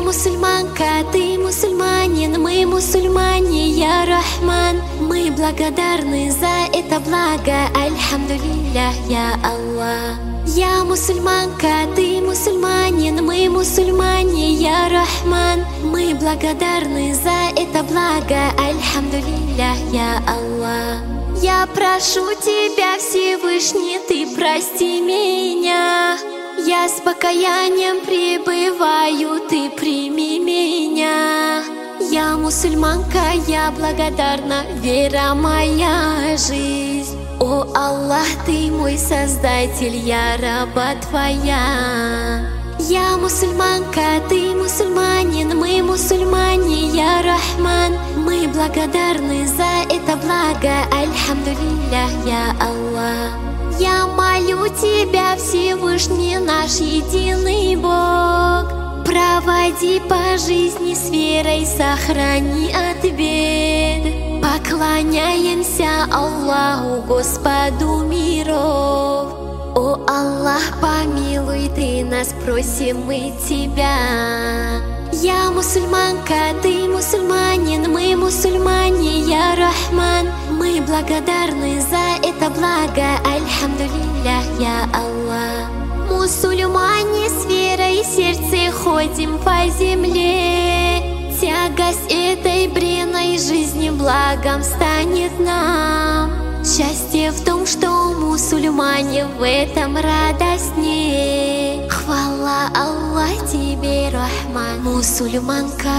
мусульманка, ты мусульманин, мы мусульмане, я Рахман. Мы благодарны за это благо, альхамдулиллях, я Аллах. Я мусульманка, ты мусульманин, мы мусульмане, я Рахман. Мы благодарны за это благо, альхамдулиллях, я Аллах. Я прошу тебя, Всевышний, ты прости меня. Я с покаянием пребываю, ты прими меня. Я мусульманка, я благодарна, вера моя жизнь. О Аллах, ты мой создатель, я раба твоя. Я мусульманка, ты мусульманин, мы мусульмане, я Рахман. Мы благодарны за это благо, альхамдулиллях, я Аллах. Я молю тебя, Всевышний наш единый Бог, проводи по жизни с верой, сохрани от бед. Поклоняемся Аллаху, Господу миров. О Аллах, помилуй ты нас, просим мы тебя. Я мусульманка, ты мусульманин, мы мусульмане, я Рахман. Мы благодарны за это благо, альхамдулиллях, я Аллах. Мусульмане с верой в сердце ходим по земле. Тягость этой бренной жизни благом станет нам. Счастье в том, что мусульмане в этом радостнее. Хвала Аллах тебе, Рахман, мусульманка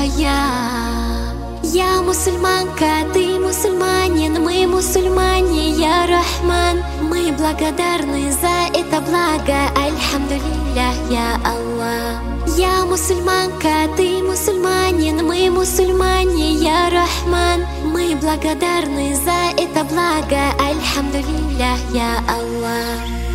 я. Я мусульманка, ты мусульманин, мы мусульмане, я Рахман. Мы благодарны за это благо, альхамдулиллях, я Аллах. Я мусульманка, ты мусульманин, мы мусульмане, я Рахман. Мы благодарны за это благо, альхамдулиллях, я Аллах.